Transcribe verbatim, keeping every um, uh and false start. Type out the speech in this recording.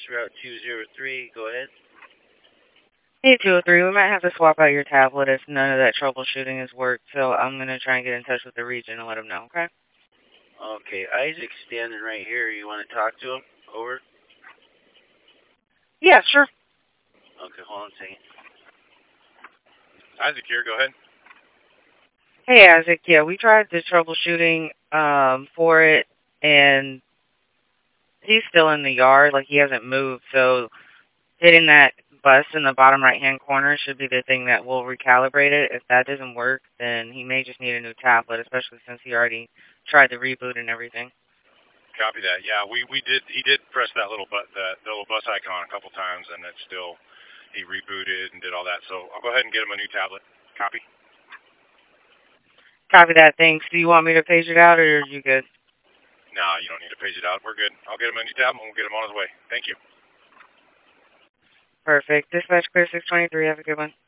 route two zero three, go ahead. Hey, two oh three, we might have to swap out your tablet if none of that troubleshooting has worked, so I'm going to try and get in touch with the region and let them know, okay? Okay, Isaac's standing right here. You want to talk to him? Over? Yeah, sure. Okay, hold on a second. Isaac here, go ahead. Hey, Isaac, yeah, we tried the troubleshooting um, for it, and he's still in the yard, like he hasn't moved, so hitting that bus in the bottom right-hand corner should be the thing that will recalibrate it. If that doesn't work, then he may just need a new tablet, especially since he already tried the reboot and everything. Copy that. Yeah, we, we did. He did press that little but that little bus icon a couple times, and it still he rebooted and did all that. So I'll go ahead and get him a new tablet. Copy. Copy that. Thanks. Do you want me to page it out, or are you good? No, you don't need to page it out. We're good. I'll get him a new tablet, and we'll get him on his way. Thank you. Perfect. Dispatch clear six twenty-three. Have a good one.